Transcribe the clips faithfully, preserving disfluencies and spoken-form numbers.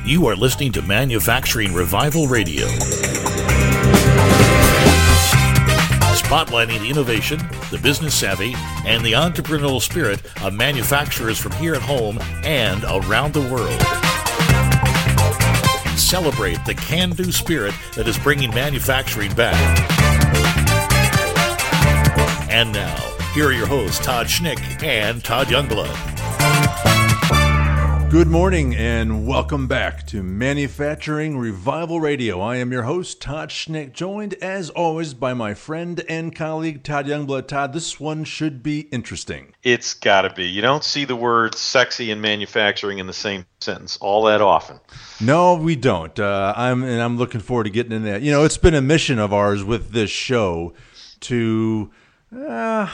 You are listening to Manufacturing Revival Radio. Spotlighting the innovation, the business savvy, and the entrepreneurial spirit of manufacturers from here at home and around the world. Celebrate the can-do spirit that is bringing manufacturing back. And now, here are your hosts, Todd Schnick and Todd Youngblood. Good morning and welcome back to Manufacturing Revival Radio. I am your host, Todd Schnick, joined as always by my friend and colleague, Todd Youngblood. Todd, this one should be interesting. It's got to be. You don't see the word sexy and manufacturing in the same sentence all that often. No, we don't. Uh, I'm and I'm looking forward to getting in that. You know, it's been a mission of ours with this show to... Uh,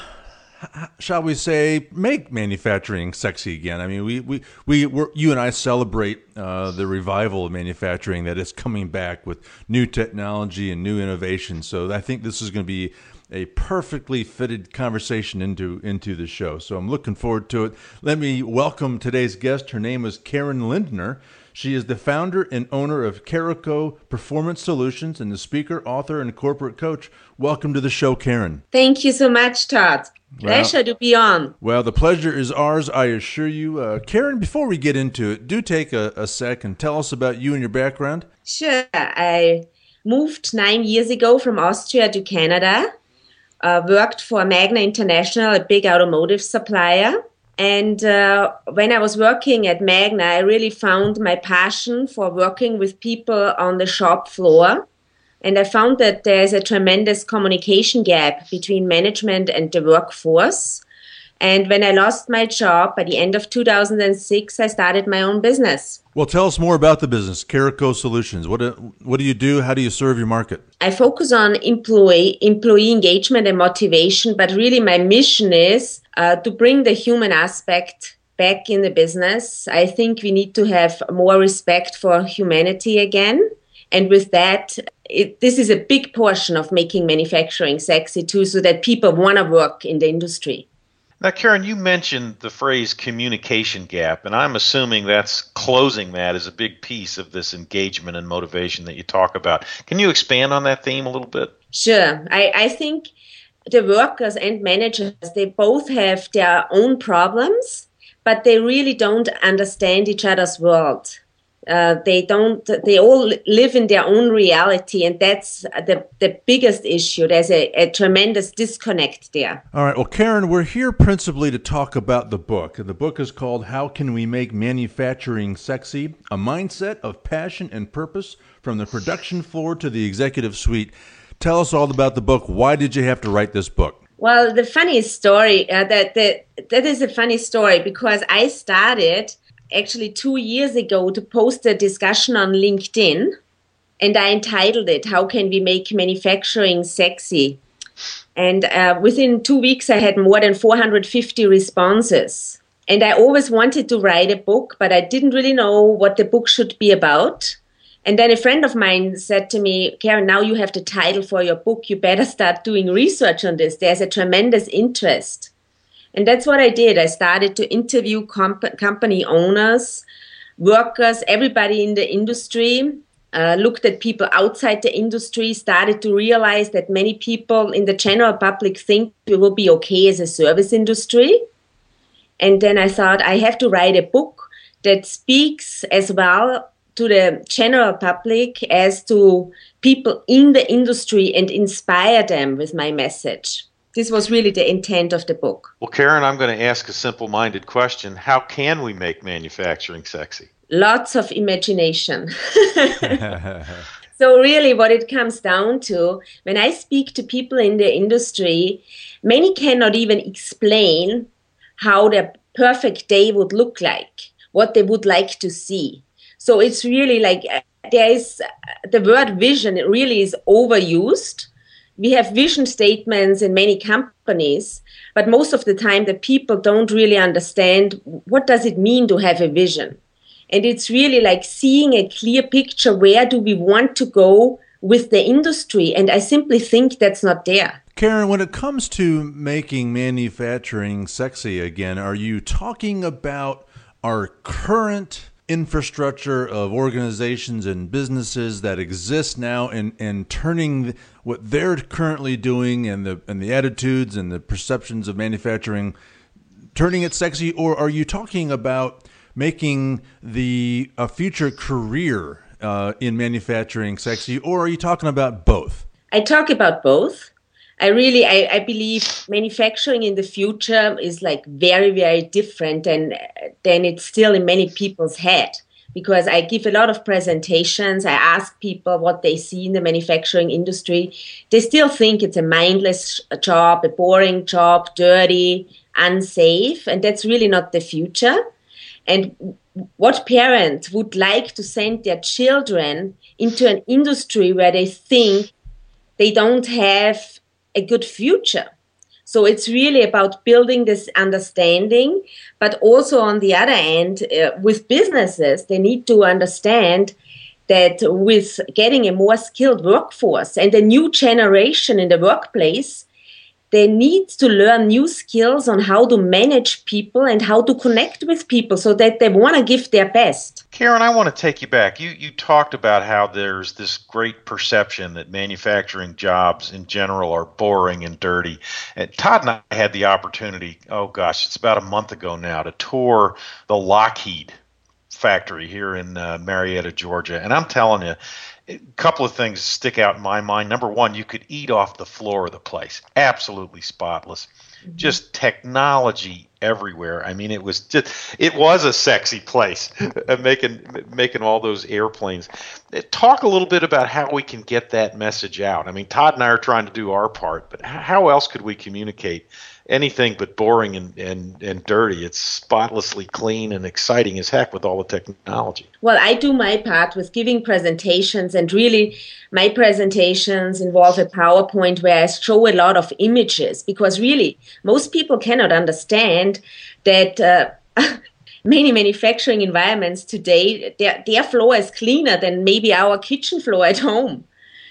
shall we say, make manufacturing sexy again. I mean, we we we we're, you and I celebrate uh, the revival of manufacturing that is coming back with new technology and new innovation. So I think this is going to be a perfectly fitted conversation into into the show. So I'm looking forward to it. Let me welcome today's guest. Her name is Karen Lindner. She is the founder and owner of Carico Performance Solutions and the speaker, author, and corporate coach. Welcome to the show, Karen. Thank you so much, Todd. Pleasure well, to be on. Well, the pleasure is ours, I assure you. Uh, Karen, before we get into it, do take a, a sec and tell us about you and your background. Sure. I moved nine years ago from Austria to Canada, uh, worked for Magna International, a big automotive supplier. And uh, when I was working at Magna, I really found my passion for working with people on the shop floor. And I found that there's a tremendous communication gap between management and the workforce. And when I lost my job by the end of two thousand six, I started my own business. Well, tell us more about the business, Carico Solutions. What do, what do you do? How do you serve your market? I focus on employee, employee engagement and motivation, but really my mission is uh, to bring the human aspect back in the business. I think we need to have more respect for humanity again. And with that, it, this is a big portion of making manufacturing sexy too, so that people want to work in the industry. Now, Karen, you mentioned the phrase communication gap, and I'm assuming that's closing that as a big piece of this engagement and motivation that you talk about. Can you expand on that theme a little bit? Sure. I, I think the workers and managers, they both have their own problems, but they really don't understand each other's world. Uh, they don't, they all live in their own reality, and that's the, the biggest issue. There's a, a tremendous disconnect there. All right. Well, Karen, we're here principally to talk about the book. The book is called How Can We Make Manufacturing Sexy? A Mindset of Passion and Purpose from the Production Floor to the Executive Suite. Tell us all about the book. Why did you have to write this book? Well, the funny story, uh, that, that that is a funny story because I started actually two years ago to post a discussion on LinkedIn, and I entitled it, How Can We Make Manufacturing Sexy? And uh, within two weeks, I had more than four hundred fifty responses. And I always wanted to write a book, but I didn't really know what the book should be about. And then a friend of mine said to me, Karen, now you have the title for your book. You better start doing research on this. There's a tremendous interest. And that's what I did. I started to interview comp- company owners, workers, everybody in the industry, uh, looked at people outside the industry, started to realize that many people in the general public think we will be okay as a service industry. And then I thought I have to write a book that speaks as well to the general public as to people in the industry and inspire them with my message. This was really the intent of the book. Well, Karen, I'm going to ask a simple-minded question. How can we make manufacturing sexy? Lots of imagination. So really what it comes down to, when I speak to people in the industry, many cannot even explain how their perfect day would look like, what they would like to see. So it's really like there is the word vision, it really is overused. We have vision statements in many companies, but most of the time the people don't really understand what does it mean to have a vision. And it's really like seeing a clear picture, where do we want to go with the industry? And I simply think that's not there. Karen, when it comes to making manufacturing sexy again, are you talking about our current infrastructure of organizations and businesses that exist now, and, and turning what they're currently doing and the and the attitudes and the perceptions of manufacturing, turning it sexy? Or are you talking about making the a future career uh, in manufacturing sexy, or are you talking about both? I talk about both. I really, I, I believe manufacturing in the future is like very, very different than, than it's still in many people's head. Because I give a lot of presentations, I ask people what they see in the manufacturing industry. They still think it's a mindless job, a boring job, dirty, unsafe, and that's really not the future. And what parent would like to send their children into an industry where they think they don't have a good future? So it's really about building this understanding, but also on the other end, uh, with businesses, they need to understand that with getting a more skilled workforce and a new generation in the workplace, they need to learn new skills on how to manage people and how to connect with people so that they want to give their best. Karen, I want to take you back. You you talked about how there's this great perception that manufacturing jobs in general are boring and dirty. And Todd and I had the opportunity, oh gosh, it's about a month ago now, to tour the Lockheed factory here in uh, Marietta, Georgia. And I'm telling you, a couple of things stick out in my mind. Number one, you could eat off the floor of the place. Absolutely spotless. Mm-hmm. Just technology everywhere. I mean, it was just, it was a sexy place, making making all those airplanes. Talk a little bit about how we can get that message out. I mean, Todd and I are trying to do our part, but how else could we communicate anything but boring and, and, and dirty? It's spotlessly clean and exciting as heck with all the technology. Well, I do my part with giving presentations, and really my presentations involve a PowerPoint where I show a lot of images, because really most people cannot understand that uh, many manufacturing environments today, their, their floor is cleaner than maybe our kitchen floor at home.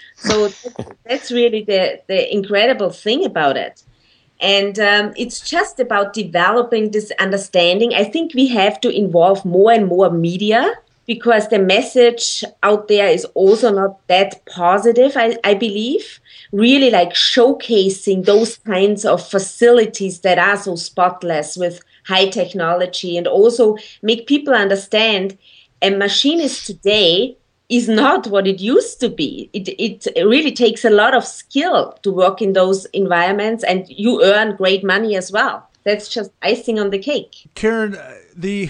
So that's, that's really the, the incredible thing about it. And um, it's just about developing this understanding. I think we have to involve more and more media, because the message out there is also not that positive, I, I believe. Really like showcasing those kinds of facilities that are so spotless with high technology, and also make people understand a machinist today is not what it used to be. It, it really takes a lot of skill to work in those environments, and you earn great money as well. That's just icing on the cake. Karen, the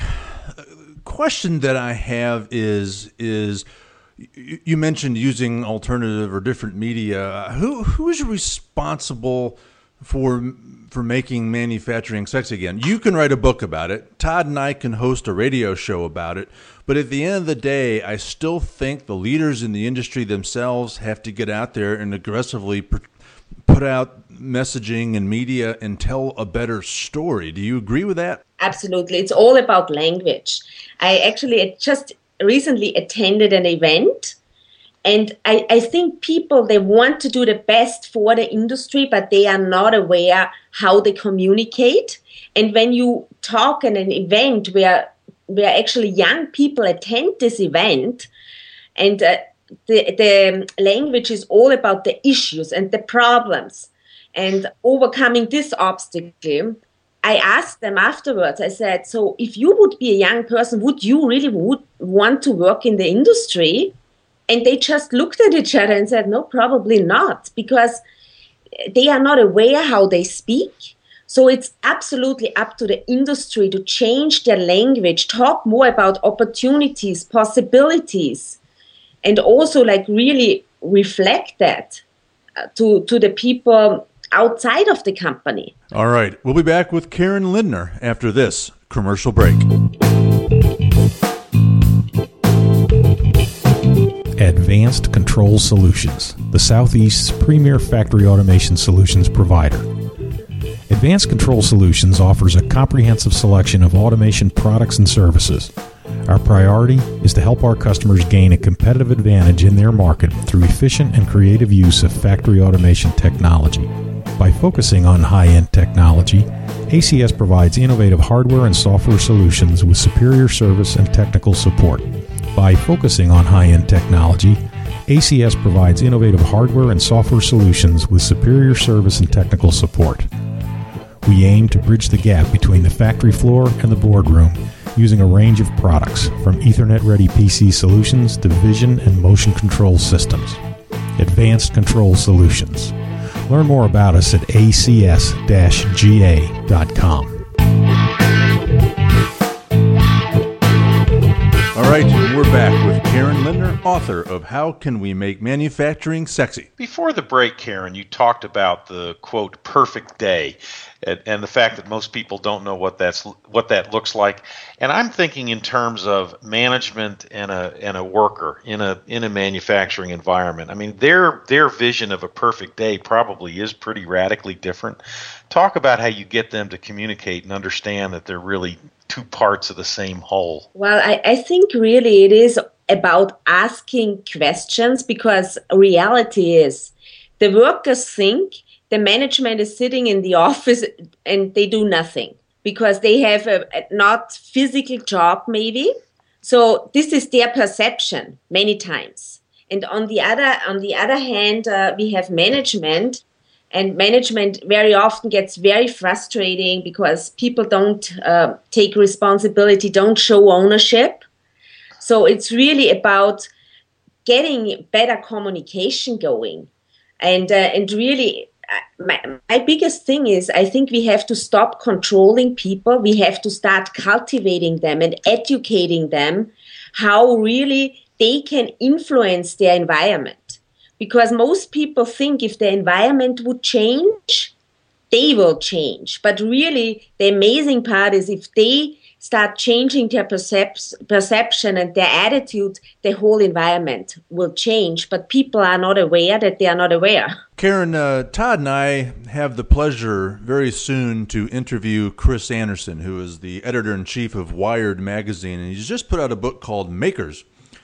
question that I have is, is you mentioned using alternative or different media. Who who is responsible for for making manufacturing sexy again? You can write a book about it. Todd and I can host a radio show about it. But at the end of the day, I still think the leaders in the industry themselves have to get out there and aggressively put out messaging and media and tell a better story. Do you agree with that? Absolutely. It's all about language. I actually just recently attended an event, and I, I think people, they want to do the best for the industry, but they are not aware how they communicate. And when you talk at an event where where actually young people attend this event, and uh, the, the language is all about the issues and the problems and overcoming this obstacle, I asked them afterwards, I said, so if you would be a young person, would you really would want to work in the industry? And they just looked at each other and said, no, probably not, because they are not aware how they speak. So it's absolutely up to the industry to change their language, talk more about opportunities, possibilities, and also like really reflect that to, to the people outside of the company. All right. We'll be back with Karen Lindner after this commercial break. Advanced Control Solutions, the Southeast's premier factory automation solutions provider. Advanced Control Solutions offers a comprehensive selection of automation products and services. Our priority is to help our customers gain a competitive advantage in their market through efficient and creative use of factory automation technology. By focusing on high-end technology, A C S provides innovative hardware and software solutions with superior service and technical support. By focusing on high-end technology, A C S provides innovative hardware and software solutions with superior service and technical support. We aim to bridge the gap between the factory floor and the boardroom using a range of products, from Ethernet-ready P C solutions to vision and motion control systems. Advanced Control Solutions. Learn more about us at A C S G A dot com. All right, we're back with Karen Lindner, author of How Can We Make Manufacturing Sexy? Before the break, Karen, you talked about the, quote, perfect day and, and the fact that most people don't know what that's what that looks like. And I'm thinking in terms of management and a and a worker in a in a manufacturing environment. I mean, their their vision of a perfect day probably is pretty radically different. Talk about how you get them to communicate and understand that they're really two parts of the same whole. Well, I, I think really it is about asking questions, because reality is the workers think the management is sitting in the office and they do nothing because they have a, a not physical job maybe. So this is their perception many times. And on the other on the other hand, uh, we have management. And management very often gets very frustrating because people don't uh, take responsibility, don't show ownership. So it's really about getting better communication going. And uh, and really, uh, my, my biggest thing is I think we have to stop controlling people. We have to start cultivating them and educating them how really they can influence their environment. Because most people think if the environment would change, they will change. But really, the amazing part is if they start changing their percep- perception and their attitude, the whole environment will change. But people are not aware that they are not aware. Karen, uh, Todd and I have the pleasure very soon to interview Chris Anderson, who is the editor-in-chief of Wired magazine. And he's just put out a book called Makers.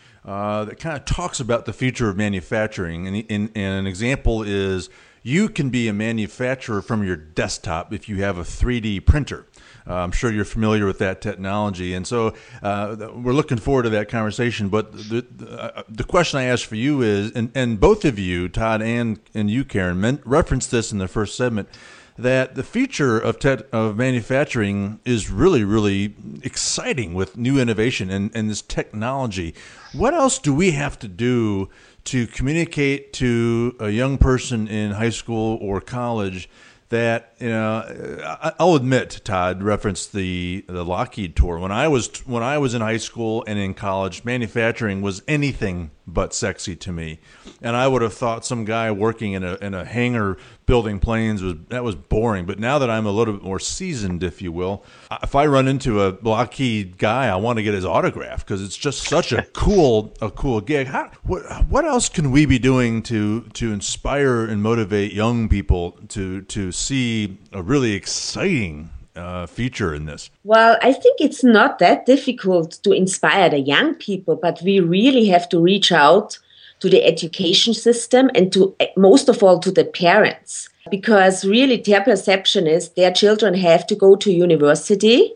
Uh, that kind of talks about the future of manufacturing. And, and, and an example is you can be a manufacturer from your desktop if you have a three D printer. Uh, I'm sure you're familiar with that technology. And so uh, we're looking forward to that conversation. But the, the, uh, the question I ask for you is, and, and both of you, Todd and, and you, Karen, meant, referenced this in the first segment, that the future of te- of manufacturing is really, really exciting with new innovation and, and this technology. What else do we have to do to communicate to a young person in high school or college that, you know, I'll admit, Todd referenced the the Lockheed tour. When I was when I was in high school and in college, manufacturing was anything but sexy to me, and I would have thought some guy working in a in a hangar building planes was that was boring. But now that I'm a little bit more seasoned, if you will, if I run into a Lockheed guy, I want to get his autograph because it's just such a cool a cool gig. How, what what else can we be doing to to inspire and motivate young people to to see a really exciting uh, feature in this? Well, I think it's not that difficult to inspire the young people, but we really have to reach out to the education system and to, most of all, to the parents, because really their perception is their children have to go to university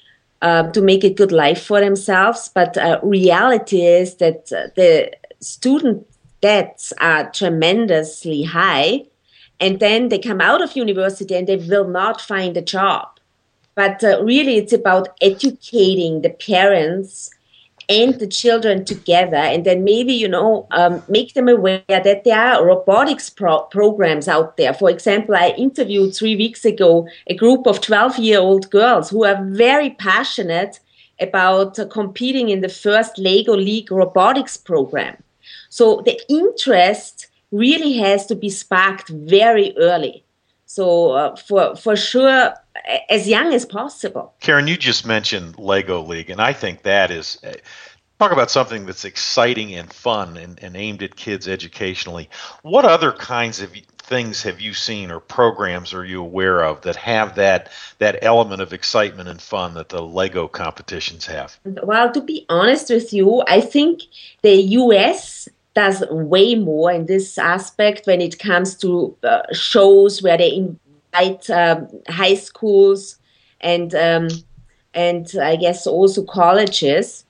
uh, to make a good life for themselves. But uh, reality is that uh, the student debts are tremendously high. And then they come out of university and they will not find a job. But uh, really, it's about educating the parents and the children together. And then maybe, you know, um, make them aware that there are robotics pro- programs out there. For example, I interviewed three weeks ago a group of twelve-year-old girls who are very passionate about uh, competing in the first Lego League robotics program. So the interest really has to be sparked very early. So uh, for for sure, as young as possible. Karen, you just mentioned Lego League, and I think that is, uh, talk about something that's exciting and fun and, and aimed at kids educationally. What other kinds of things have you seen or programs are you aware of that have that that element of excitement and fun that the Lego competitions have? Well, to be honest with you, I think the U S does way more in this aspect when it comes to uh, shows where they in, white um, high schools and um, and I guess also colleges.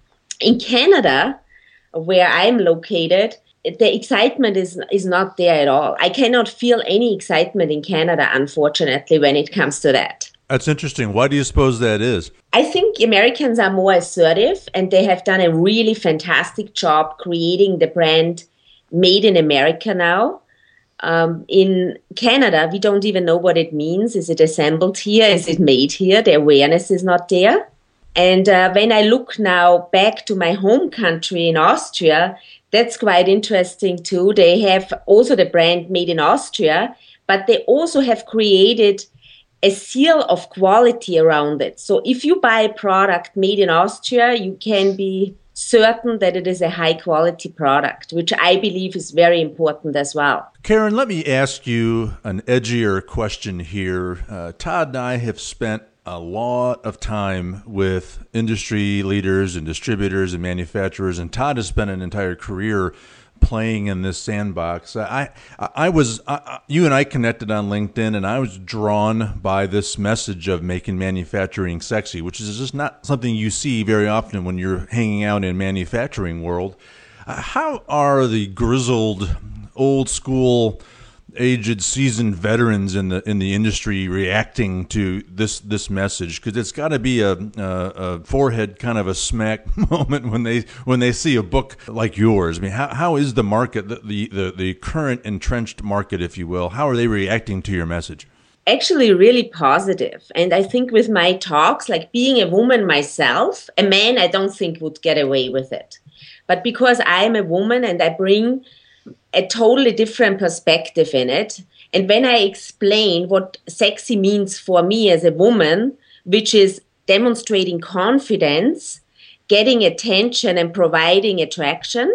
In Canada, where I'm located, the excitement is is not there at all. I cannot feel any excitement in Canada, unfortunately, when it comes to that. That's interesting. Why do you suppose that is? I think Americans are more assertive, and they have done a really fantastic job creating the brand Made in America now. Um, in Canada, we don't even know what it means. Is it assembled here? Is it made here? The awareness is not there. And uh, when I look now back to my home country in Austria, that's quite interesting too. They have also the brand Made in Austria, but they also have created a seal of quality around it. So if you buy a product made in Austria, you can be certain that it is a high quality product, which I believe is very important as well. Karen, let me ask you an edgier question here. Uh, Todd and I have spent a lot of time with industry leaders and distributors and manufacturers, and Todd has spent an entire career playing in this sandbox. I, I was, I, you and I connected on LinkedIn, and I was drawn by this message of making manufacturing sexy, which is just not something you see very often when you're hanging out in manufacturing world. Uh, how are the grizzled, old school, aged, seasoned veterans in the in the industry reacting to this this message? Because it's got to be a, a, a forehead kind of a smack moment when they when they see a book like yours. I mean, how how is the market, the the the, the current entrenched market, if you will? How are they reacting to your message? Actually, really positive. And I think with my talks, like being a woman myself, a man I don't think would get away with it. But because I'm a woman and I bring a totally different perspective in it. And when I explain what sexy means for me as a woman, which is demonstrating confidence, getting attention and providing attraction,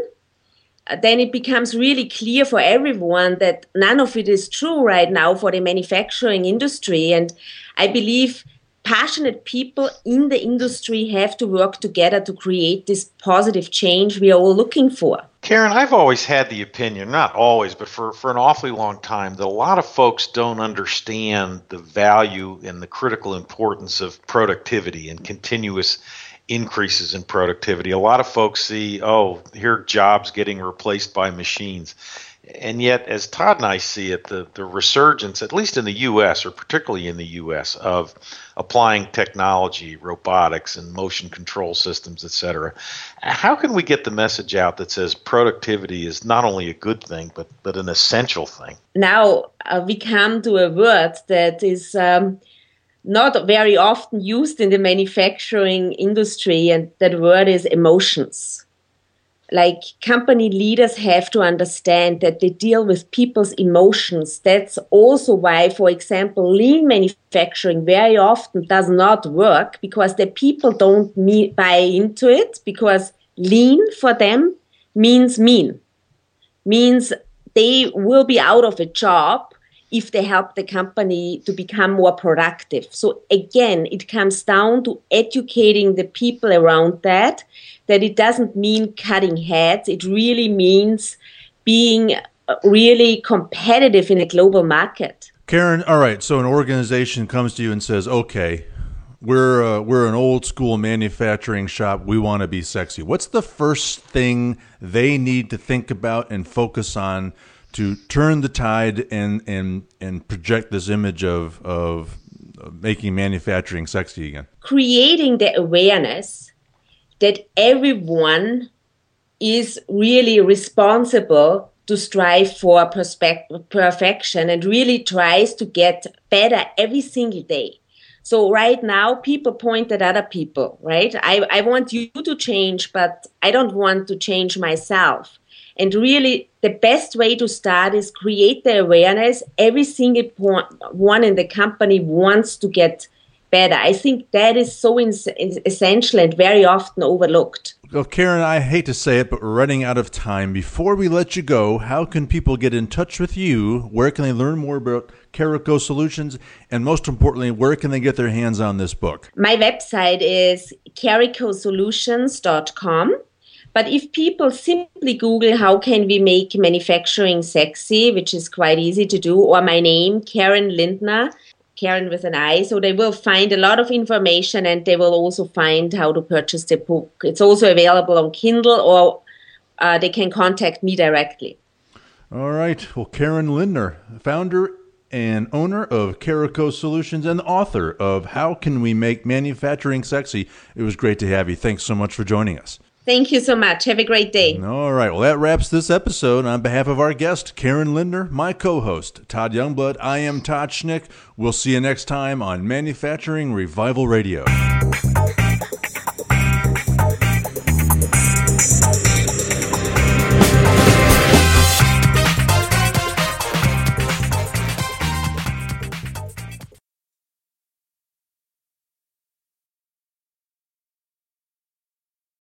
then it becomes really clear for everyone that none of it is true right now for the manufacturing industry. And I believe passionate people in the industry have to work together to create this positive change we are all looking for. Karen, I've always had the opinion, not always, but for, for an awfully long time, that a lot of folks don't understand the value and the critical importance of productivity and continuous increases in productivity. A lot of folks see, oh, here are jobs getting replaced by machines. And yet, as Todd and I see it, the, the resurgence, at least in the U S, or particularly in the U S, of applying technology, robotics, and motion control systems, et cetera, how can we get the message out that says productivity is not only a good thing, but, but an essential thing? Now uh, we come to a word that is um, not very often used in the manufacturing industry, and that word is emotions. Like, company leaders have to understand that they deal with people's emotions. That's also why, for example, lean manufacturing very often does not work, because the people don't me- buy into it, because lean for them means mean, means they will be out of a job if they help the company to become more productive. So again, it comes down to educating the people around that, that it doesn't mean cutting heads. It really means being really competitive in a global market. Karen, all right, so an organization comes to you and says, okay, we're uh, we're an old school manufacturing shop. We want to be sexy. What's the first thing they need to think about and focus on to turn the tide and and and project this image of of making manufacturing sexy again? Creating the awareness that everyone is really responsible to strive for perspe- perfection and really tries to get better every single day. So right now, people point at other people, right? I, I want you to change, but I don't want to change myself. And really, the best way to start is create the awareness. Every single point, one in the company wants to get better. I think that is so ins- essential and very often overlooked. Well, Karen, I hate to say it, but we're running out of time. Before we let you go, how can people get in touch with you? Where can they learn more about Carico Solutions? And most importantly, where can they get their hands on this book? My website is carico solutions dot com. But if people simply Google how can we make manufacturing sexy, which is quite easy to do, or my name, Karen Lindner, Karen with an I, so they will find a lot of information, and they will also find how to purchase the book. It's also available on Kindle, or uh, they can contact me directly. All right. Well, Karen Lindner, founder and owner of Caraco Solutions and the author of How Can We Make Manufacturing Sexy. It was great to have you. Thanks so much for joining us. Thank you so much. Have a great day. All right. Well, that wraps this episode. On behalf of our guest, Karen Lindner, my co-host, Todd Youngblood, I am Todd Schnick. We'll see you next time on Manufacturing Revival Radio.